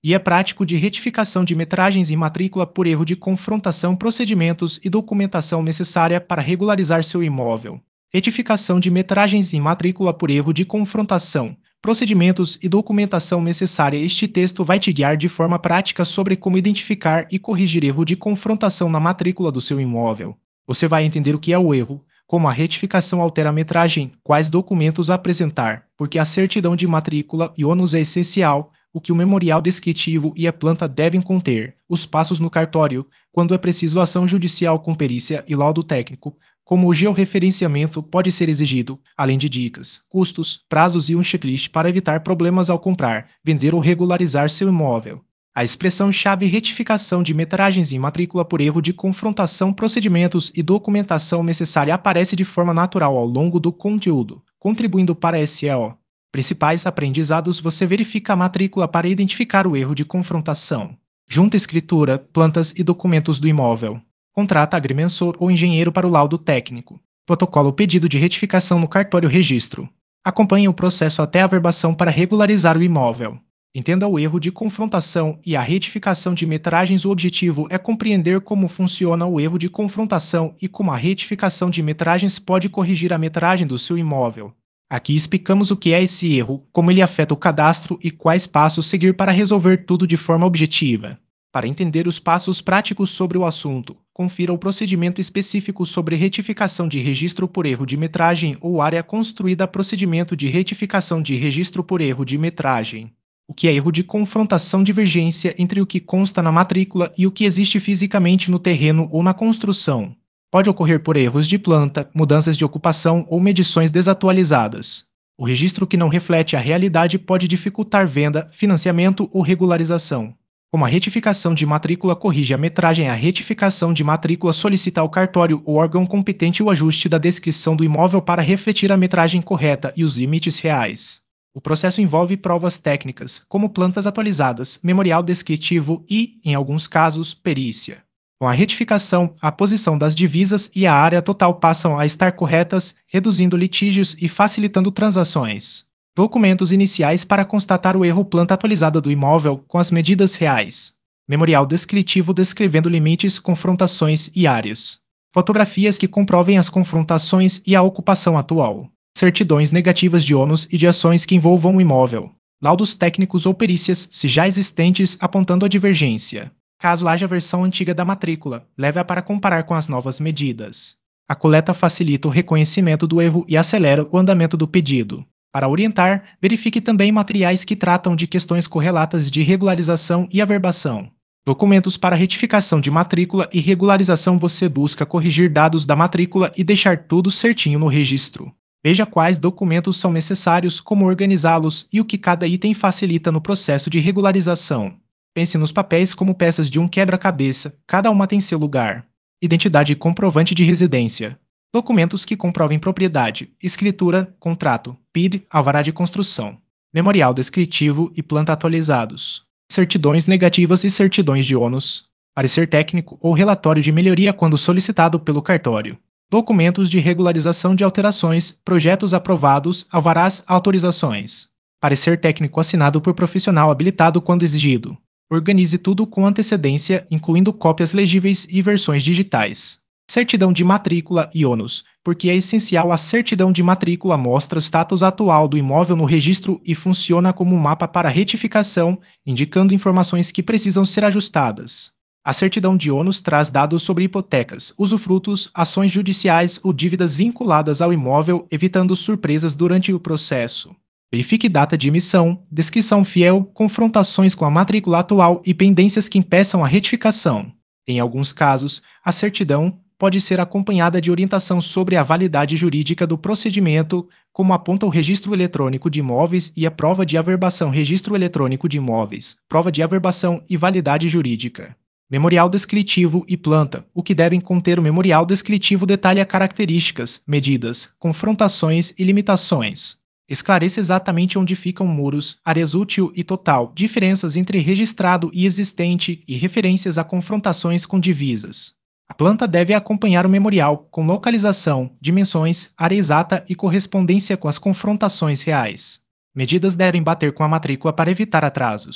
e é prático de retificação de metragens e matrícula por erro de confrontação, procedimentos e documentação necessária para regularizar seu imóvel. Retificação de metragens e matrícula por erro de confrontação, procedimentos e documentação necessária. Este texto vai te guiar de forma prática sobre como identificar e corrigir erro de confrontação na matrícula do seu imóvel. Você vai entender o que é o erro, como a retificação altera a metragem, quais documentos apresentar, porque a certidão de matrícula e ônus é essencial, o que o memorial descritivo e a planta devem conter, os passos no cartório, quando é preciso ação judicial com perícia e laudo técnico, como o georreferenciamento pode ser exigido, além de dicas, custos, prazos e um checklist para evitar problemas ao comprar, vender ou regularizar seu imóvel. A expressão-chave retificação de metragens e matrícula por erro de confrontação, procedimentos e documentação necessária aparece de forma natural ao longo do conteúdo, contribuindo para a SEO. Principais aprendizados: você verifica a matrícula para identificar o erro de confrontação. Junta escritura, plantas e documentos do imóvel. Contrata agrimensor ou engenheiro para o laudo técnico. Protocola o pedido de retificação no cartório registro. Acompanhe o processo até a averbação para regularizar o imóvel. Entenda o erro de confrontação e a retificação de metragens. O objetivo é compreender como funciona o erro de confrontação e como a retificação de metragens pode corrigir a metragem do seu imóvel. Aqui explicamos o que é esse erro, como ele afeta o cadastro e quais passos seguir para resolver tudo de forma objetiva. Para entender os passos práticos sobre o assunto, confira o procedimento específico sobre retificação de registro por erro de metragem ou área construída. Procedimento de retificação de registro por erro de metragem. O que é erro de confrontação? Divergência entre o que consta na matrícula e o que existe fisicamente no terreno ou na construção. Pode ocorrer por erros de planta, mudanças de ocupação ou medições desatualizadas. O registro que não reflete a realidade pode dificultar venda, financiamento ou regularização. Como a retificação de matrícula corrige a metragem, a retificação de matrícula solicita ao cartório ou órgão competente o ajuste da descrição do imóvel para refletir a metragem correta e os limites reais. O processo envolve provas técnicas, como plantas atualizadas, memorial descritivo e, em alguns casos, perícia. Com a retificação, a posição das divisas e a área total passam a estar corretas, reduzindo litígios e facilitando transações. Documentos iniciais para constatar o erro: planta atualizada do imóvel com as medidas reais. Memorial descritivo descrevendo limites, confrontações e áreas. Fotografias que comprovem as confrontações e a ocupação atual. Certidões negativas de ônus e de ações que envolvam o imóvel. Laudos técnicos ou perícias, se já existentes, apontando a divergência. Caso haja a versão antiga da matrícula, leve-a para comparar com as novas medidas. A coleta facilita o reconhecimento do erro e acelera o andamento do pedido. Para orientar, verifique também materiais que tratam de questões correlatas de regularização e averbação. Documentos para retificação de matrícula e regularização. Você busca corrigir dados da matrícula e deixar tudo certinho no registro. Veja quais documentos são necessários, como organizá-los e o que cada item facilita no processo de regularização. Pense nos papéis como peças de um quebra-cabeça, cada uma tem seu lugar. Identidade e comprovante de residência. Documentos que comprovem propriedade, escritura, contrato, PID, alvará de construção. Memorial descritivo e planta atualizados. Certidões negativas e certidões de ônus. Parecer técnico ou relatório de melhoria quando solicitado pelo cartório. Documentos de regularização de alterações, projetos aprovados, alvarás, autorizações. Parecer técnico assinado por profissional habilitado quando exigido. Organize tudo com antecedência, incluindo cópias legíveis e versões digitais. Certidão de matrícula e ônus, porque é essencial. A certidão de matrícula mostra o status atual do imóvel no registro e funciona como um mapa para retificação, indicando informações que precisam ser ajustadas. A certidão de ônus traz dados sobre hipotecas, usufrutos, ações judiciais ou dívidas vinculadas ao imóvel, evitando surpresas durante o processo. Verifique data de emissão, descrição fiel, confrontações com a matrícula atual e pendências que impeçam a retificação. Em alguns casos, a certidão pode ser acompanhada de orientação sobre a validade jurídica do procedimento, como aponta o Registro Eletrônico de Imóveis e a prova de averbação. Registro Eletrônico de Imóveis, prova de averbação e validade jurídica. Memorial descritivo e planta. O que devem conter o memorial descritivo detalha características, medidas, confrontações e limitações. Esclareça exatamente onde ficam muros, áreas útil e total, diferenças entre registrado e existente e referências a confrontações com divisas. A planta deve acompanhar o memorial, com localização, dimensões, área exata e correspondência com as confrontações reais. Medidas devem bater com a matrícula para evitar atrasos.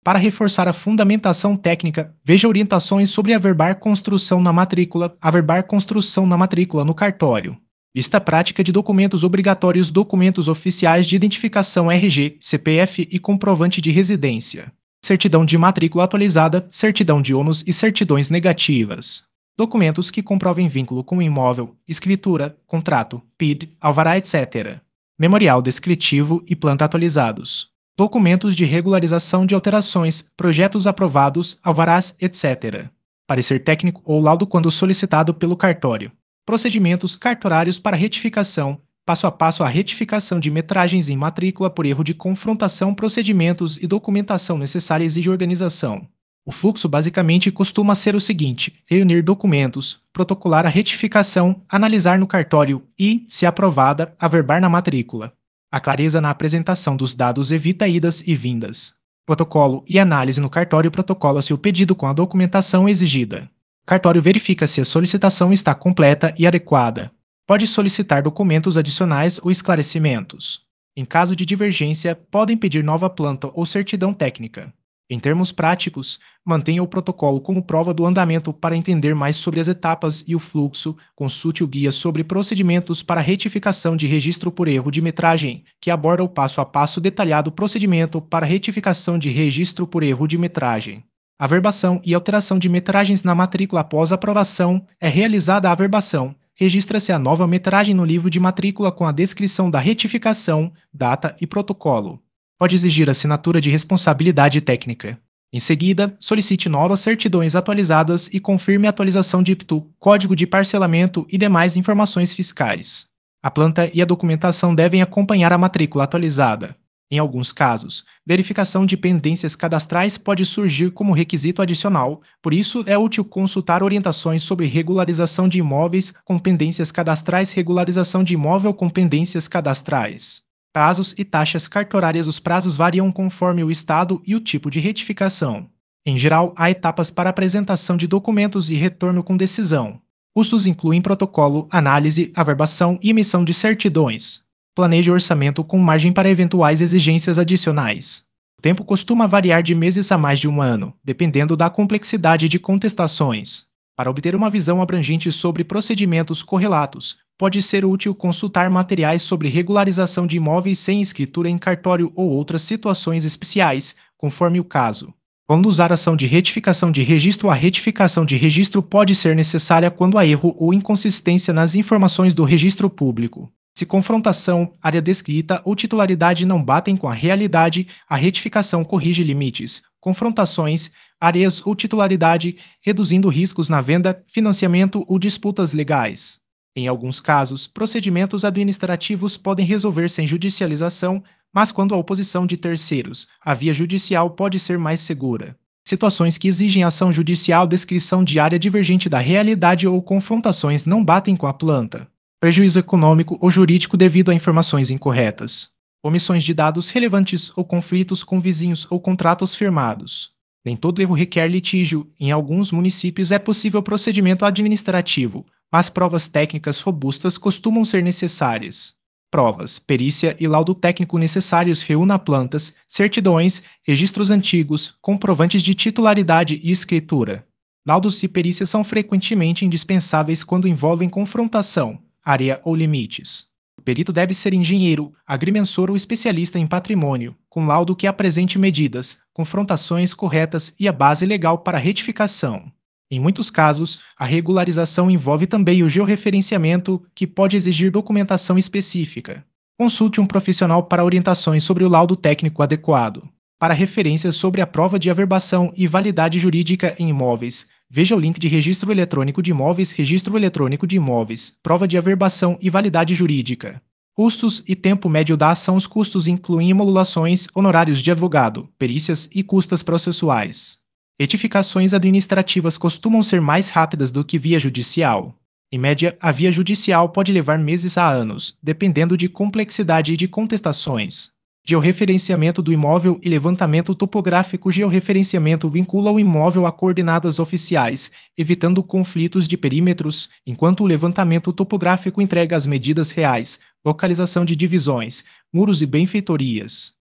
Para reforçar a fundamentação técnica, veja orientações sobre averbar construção na matrícula, averbar construção na matrícula no cartório. Vista prática de documentos obrigatórios, documentos oficiais de identificação RG, CPF e comprovante de residência. Certidão de matrícula atualizada, certidão de ônus e certidões negativas. Documentos que comprovem vínculo com o imóvel, escritura, contrato, PID, alvará, etc. Memorial descritivo e planta atualizados. Documentos de regularização de alterações, projetos aprovados, alvarás, etc. Parecer técnico ou laudo quando solicitado pelo cartório. Procedimentos cartorários para retificação, passo a passo a retificação de metragens em matrícula por erro de confrontação, procedimentos e documentação necessária exige organização. O fluxo basicamente costuma ser o seguinte: reunir documentos, protocolar a retificação, analisar no cartório e, se aprovada, averbar na matrícula. A clareza na apresentação dos dados evita idas e vindas. Protocolo e análise no cartório: protocola-se o pedido com a documentação exigida. O cartório verifica se a solicitação está completa e adequada. Pode solicitar documentos adicionais ou esclarecimentos. Em caso de divergência, podem pedir nova planta ou certidão técnica. Em termos práticos, mantenha o protocolo como prova do andamento. Para entender mais sobre as etapas e o fluxo, consulte o Guia sobre Procedimentos para Retificação de Registro por Erro de Metragem, que aborda o passo a passo detalhado procedimento para retificação de registro por erro de metragem. Averbação e alteração de metragens na matrícula. Após aprovação, é realizada a averbação. Registra-se a nova metragem no livro de matrícula com a descrição da retificação, data e protocolo. Pode exigir assinatura de responsabilidade técnica. Em seguida, solicite novas certidões atualizadas e confirme a atualização de IPTU, código de parcelamento e demais informações fiscais. A planta e a documentação devem acompanhar a matrícula atualizada. Em alguns casos, verificação de pendências cadastrais pode surgir como requisito adicional, por isso é útil consultar orientações sobre regularização de imóveis com pendências cadastrais, regularização de imóvel com pendências cadastrais. Prazos e taxas cartorárias. Os prazos variam conforme o estado e o tipo de retificação. Em geral, há etapas para apresentação de documentos e retorno com decisão. Custos incluem protocolo, análise, averbação e emissão de certidões. Planeje o orçamento com margem para eventuais exigências adicionais. O tempo costuma variar de meses a mais de um ano, dependendo da complexidade de contestações. Para obter uma visão abrangente sobre procedimentos correlatos, pode ser útil consultar materiais sobre regularização de imóveis sem escritura em cartório ou outras situações especiais, conforme o caso. Quando usar ação de retificação de registro, a retificação de registro pode ser necessária quando há erro ou inconsistência nas informações do registro público. Se confrontação, área descrita ou titularidade não batem com a realidade, a retificação corrige limites, confrontações, áreas ou titularidade, reduzindo riscos na venda, financiamento ou disputas legais. Em alguns casos, procedimentos administrativos podem resolver sem judicialização, mas quando há oposição de terceiros, a via judicial pode ser mais segura. Situações que exigem ação judicial, descrição de área divergente da realidade ou confrontações não batem com a planta. Prejuízo econômico ou jurídico devido a informações incorretas. Omissões de dados relevantes ou conflitos com vizinhos ou contratos firmados. Nem todo erro requer litígio. Em alguns municípios é possível procedimento administrativo, mas provas técnicas robustas costumam ser necessárias. Provas, perícia e laudo técnico necessários. Reúna plantas, certidões, registros antigos, comprovantes de titularidade e escritura. Laudos e perícias são frequentemente indispensáveis quando envolvem confrontação, área ou limites. O perito deve ser engenheiro, agrimensor ou especialista em patrimônio, com laudo que apresente medidas, confrontações corretas e a base legal para retificação. Em muitos casos, a regularização envolve também o georreferenciamento, que pode exigir documentação específica. Consulte um profissional para orientações sobre o laudo técnico adequado. Para referências sobre a prova de averbação e validade jurídica em imóveis, veja o link de Registro Eletrônico de Imóveis, Registro Eletrônico de Imóveis, Prova de Averbação e Validade Jurídica. Custos e tempo médio da ação. Os custos incluem emolulações, honorários de advogado, perícias e custas processuais. Retificações administrativas costumam ser mais rápidas do que via judicial. Em média, a via judicial pode levar meses a anos, dependendo de complexidade e de contestações. Georreferenciamento do imóvel e levantamento topográfico. Georreferenciamento vincula o imóvel a coordenadas oficiais, evitando conflitos de perímetros, enquanto o levantamento topográfico entrega as medidas reais, localização de divisões, muros e benfeitorias.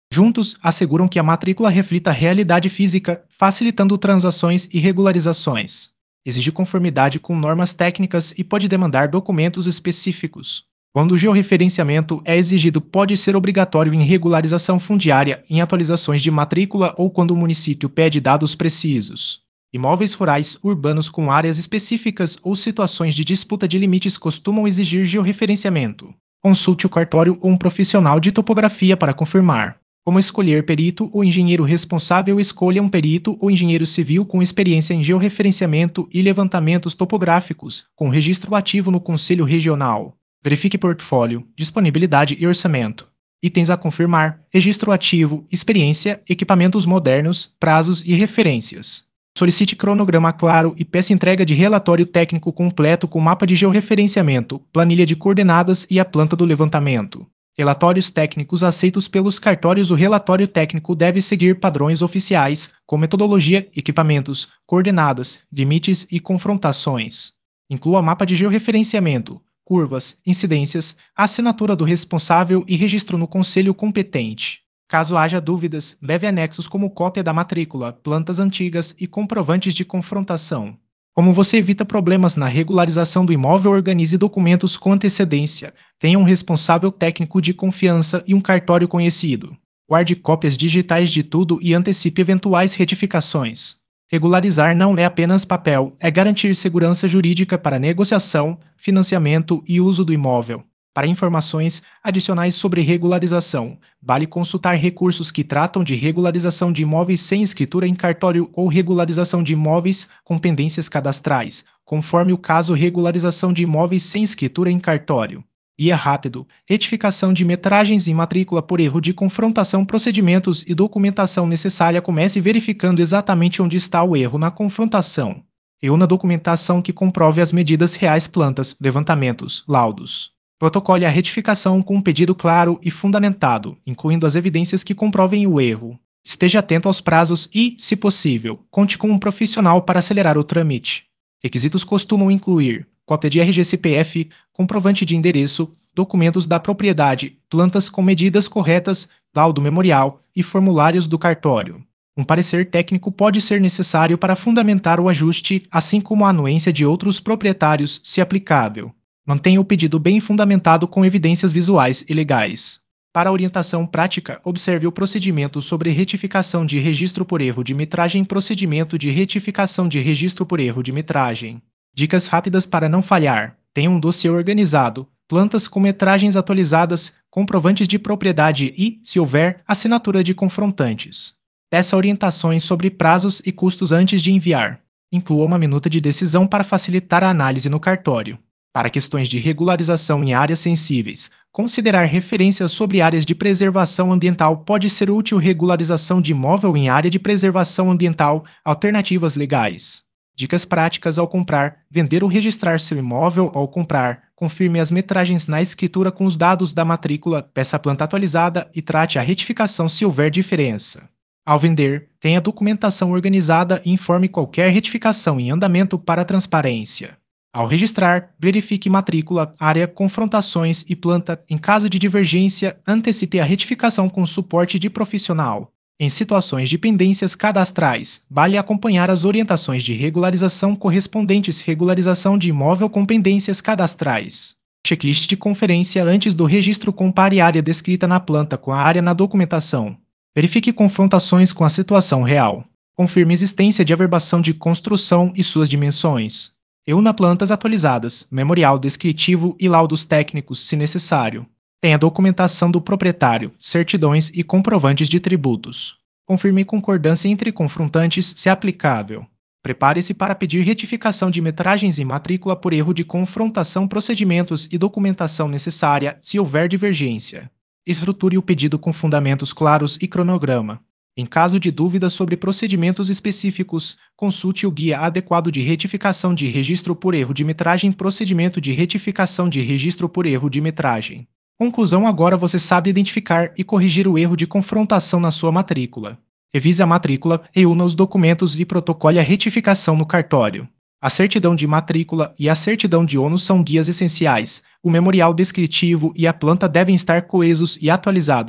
Juntos, asseguram que a matrícula reflita a realidade física, facilitando transações e regularizações. Exige conformidade com normas técnicas e pode demandar documentos específicos. Quando o georreferenciamento é exigido, pode ser obrigatório em regularização fundiária, em atualizações de matrícula ou quando o município pede dados precisos. Imóveis rurais, urbanos com áreas específicas ou situações de disputa de limites costumam exigir georreferenciamento. Consulte o cartório ou um profissional de topografia para confirmar. Como escolher perito ou engenheiro responsável? Escolha um perito ou engenheiro civil com experiência em georreferenciamento e levantamentos topográficos, com registro ativo no Conselho Regional. Verifique portfólio, disponibilidade e orçamento. Itens a confirmar: registro ativo, experiência, equipamentos modernos, prazos e referências. Solicite cronograma claro e peça entrega de relatório técnico completo com mapa de georreferenciamento, planilha de coordenadas e a planta do levantamento. Relatórios técnicos aceitos pelos cartórios. O relatório técnico deve seguir padrões oficiais, com metodologia, equipamentos, coordenadas, limites e confrontações. Inclua mapa de georreferenciamento, curvas, incidências, assinatura do responsável e registro no conselho competente. Caso haja dúvidas, leve anexos como cópia da matrícula, plantas antigas e comprovantes de confrontação. Como você evita problemas na regularização do imóvel? Organize documentos com antecedência. Tenha um responsável técnico de confiança e um cartório conhecido. Guarde cópias digitais de tudo e antecipe eventuais retificações. Regularizar não é apenas papel, é garantir segurança jurídica para negociação, financiamento e uso do imóvel. Para informações adicionais sobre regularização, vale consultar recursos que tratam de regularização de imóveis sem escritura em cartório ou regularização de imóveis com pendências cadastrais, conforme o caso. Regularização de imóveis sem escritura em cartório. Guia rápido: retificação de metragens e matrícula por erro de confrontação. Procedimentos e documentação necessária. Comece verificando exatamente onde está o erro na confrontação. Reúna documentação que comprove as medidas reais, plantas, levantamentos, laudos. Protocole a retificação com um pedido claro e fundamentado, incluindo as evidências que comprovem o erro. Esteja atento aos prazos e, se possível, conte com um profissional para acelerar o trâmite. Requisitos costumam incluir cópia de RG-CPF, comprovante de endereço, documentos da propriedade, plantas com medidas corretas, laudo memorial e formulários do cartório. Um parecer técnico pode ser necessário para fundamentar o ajuste, assim como a anuência de outros proprietários, se aplicável. Mantenha o pedido bem fundamentado com evidências visuais e legais. Para orientação prática, observe o procedimento sobre retificação de registro por erro de metragem. Procedimento de retificação de registro por erro de metragem. Dicas rápidas para não falhar: tenha um dossiê organizado, plantas com metragens atualizadas, comprovantes de propriedade e, se houver, assinatura de confrontantes. Peça orientações sobre prazos e custos antes de enviar. Inclua uma minuta de decisão para facilitar a análise no cartório. Para questões de regularização em áreas sensíveis, considerar referências sobre áreas de preservação ambiental pode ser útil. Regularização de imóvel em área de preservação ambiental, alternativas legais. Dicas práticas ao comprar, vender ou registrar seu imóvel. Ao comprar, confirme as metragens na escritura com os dados da matrícula, peça a planta atualizada e trate a retificação se houver diferença. Ao vender, tenha a documentação organizada e informe qualquer retificação em andamento para transparência. Ao registrar, verifique matrícula, área, confrontações e planta. Em caso de divergência, antecipe a retificação com suporte de profissional. Em situações de pendências cadastrais, vale acompanhar as orientações de regularização correspondentes. Regularização de imóvel com pendências cadastrais. Checklist de conferência antes do registro. Compare a área descrita na planta com a área na documentação. Verifique confrontações com a situação real. Confirme existência de averbação de construção e suas dimensões. Reúna plantas atualizadas, memorial descritivo e laudos técnicos, se necessário. Tenha documentação do proprietário, certidões e comprovantes de tributos. Confirme concordância entre confrontantes, se aplicável. Prepare-se para pedir retificação de metragens e matrícula por erro de confrontação. Procedimentos e documentação necessária, se houver divergência. Estruture o pedido com fundamentos claros e cronograma. Em caso de dúvidas sobre procedimentos específicos, consulte o guia adequado de retificação de registro por erro de metragem. Procedimento de retificação de registro por erro de metragem. Conclusão: agora você sabe identificar e corrigir o erro de confrontação na sua matrícula. Revise a matrícula, reúna os documentos e protocole a retificação no cartório. A certidão de matrícula e a certidão de ônus são guias essenciais. O memorial descritivo e a planta devem estar coesos e atualizados.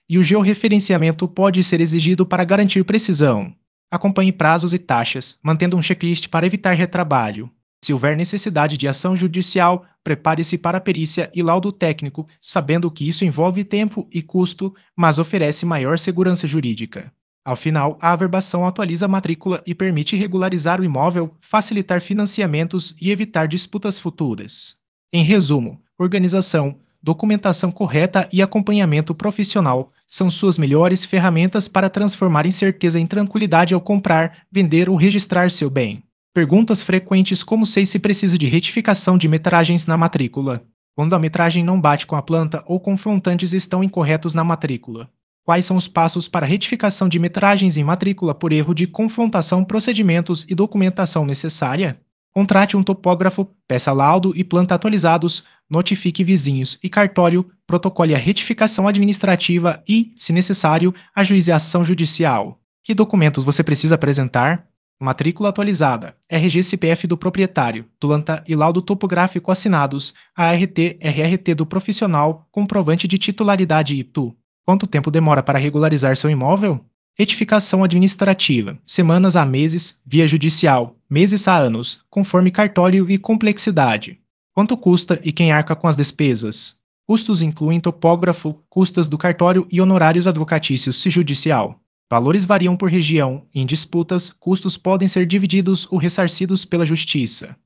e o georreferenciamento pode ser exigido para garantir precisão. Acompanhe prazos e taxas, mantendo um checklist para evitar retrabalho. Se houver necessidade de ação judicial, prepare-se para a perícia e laudo técnico, sabendo que isso envolve tempo e custo, mas oferece maior segurança jurídica. Ao final, a averbação atualiza a matrícula e permite regularizar o imóvel, facilitar financiamentos e evitar disputas futuras. Em resumo, organização, documentação correta e acompanhamento profissional são suas melhores ferramentas para transformar incerteza em tranquilidade ao comprar, vender ou registrar seu bem. Perguntas frequentes como sei se precisa de retificação de metragens na matrícula. Quando a metragem não bate com a planta ou confrontantes estão incorretos na matrícula. Quais são os passos para retificação de metragens em matrícula por erro de confrontação, procedimentos e documentação necessária? Contrate um topógrafo, peça laudo e planta atualizados, notifique vizinhos e cartório, protocole a retificação administrativa e, se necessário, ajuize a ação judicial. Que documentos você precisa apresentar? Matrícula atualizada, RG-CPF do proprietário, planta e laudo topográfico assinados, ART-RRT do profissional, comprovante de titularidade IPTU. Quanto tempo demora para regularizar seu imóvel? Retificação administrativa, semanas a meses, via judicial, meses a anos, conforme cartório e complexidade. Quanto custa e quem arca com as despesas? Custos incluem topógrafo, custas do cartório e honorários advocatícios se judicial. Valores variam por região. Em disputas, custos podem ser divididos ou ressarcidos pela Justiça.